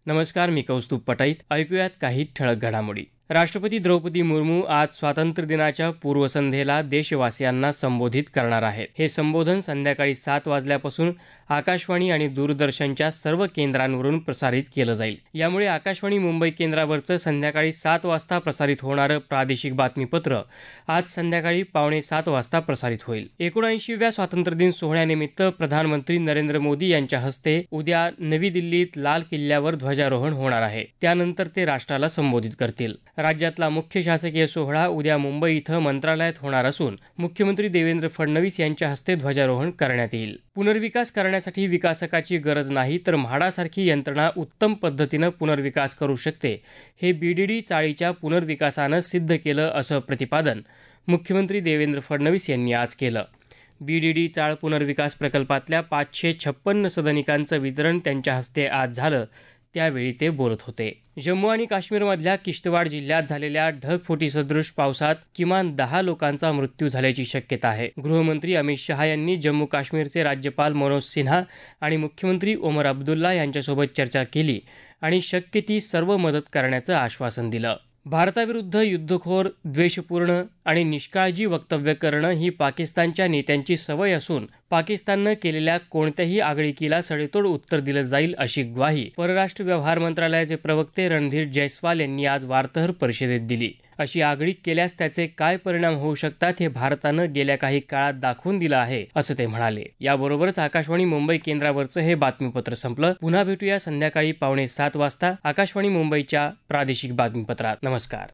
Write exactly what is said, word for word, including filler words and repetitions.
नमस्कार, मी कौस्तुभ पटाईत. ऐकूयात काही ठळक घडामोडी. राष्ट्रपती द्रौपदी मुर्मू आज स्वातंत्र्य दिनाच्या पूर्वसंध्येला देशवासियांना संबोधित करणार आहेत. हे संबोधन संध्याकाळी सात वाजल्यापासून आकाशवाणी आणि दूरदर्शनच्या सर्व केंद्रांवरून प्रसारित केलं जाईल. यामुळे आकाशवाणी मुंबई केंद्रावरचं संध्याकाळी सात वाजता प्रसारित होणारं प्रादेशिक बातमीपत्र आज संध्याकाळी पावणे सात वाजता प्रसारित होईल. एकोणऐंशीव्या स्वातंत्र्यदिन सोहळ्यानिमित्त प्रधानमंत्री नरेंद्र मोदी यांच्या हस्ते उद्या नवी दिल्लीत लाल किल्ल्यावर ध्वजारोहण होणार आहे. त्यानंतर ते राष्ट्राला संबोधित करतील. राज्यातला मुख्य शासकीय सोहळा उद्या मुंबई इथं मंत्रालयात होणार असून मुख्यमंत्री देवेंद्र फडणवीस यांच्या हस्ते ध्वजारोहण करण्यात येईल. पुनर्विकास करण्यासाठी विकासकाची गरज नाही, तर म्हाडासारखी यंत्रणा उत्तम पद्धतीनं पुनर्विकास करू शकते, हे बीडीडी चाळीच्या पुनर्विकासानं सिद्ध केलं, असं प्रतिपादन मुख्यमंत्री देवेंद्र फडणवीस यांनी आज केलं. बीडीडी चाळ पुनर्विकास प्रकल्पातल्या पाचशे छप्पन्न सदनिकांचं वितरण त्यांच्या हस्ते आज झालं. त्यावेळी ते बोलत होते. जम्मू आणि काश्मीरमधल्या किश्तवाड जिल्ह्यात झालेल्या ढगफुटीसदृश पावसात किमान दहा लोकांचा मृत्यू झाल्याची शक्यता आहे. गृहमंत्री अमित शहा यांनी जम्मू काश्मीरचे राज्यपाल मनोज सिन्हा आणि मुख्यमंत्री ओमर अब्दुल्ला यांच्यासोबत चर्चा केली आणि शक्य ती सर्व मदत करण्याचं आश्वासन दिलं. भारताविरुद्ध युद्धखोर, द्वेषपूर्ण आणि निष्काळजी वक्तव्य करणं ही पाकिस्तानच्या नेत्यांची सवय असून पाकिस्ताननं केलेल्या कोणत्याही आगळीकीला सडेतोड उत्तर दिलं जाईल, अशी ग्वाही परराष्ट्र व्यवहार मंत्रालयाचे प्रवक्ते रणधीर जयस्वाल यांनी आज वार्ताहर परिषदेत दिली. अशी आगळीक केल्यास त्याचे काय परिणाम होऊ शकतात हे भारतानं गेल्या काही काळात दाखवून दिलं आहे, असं ते म्हणाले. याबरोबरच आकाशवाणी मुंबई केंद्रावरचं हे बातमीपत्र संपलं. पुन्हा भेटूया संध्याकाळी पावणे सात वाजता आकाशवाणी मुंबईच्या प्रादेशिक बातमीपत्रात. नमस्कार.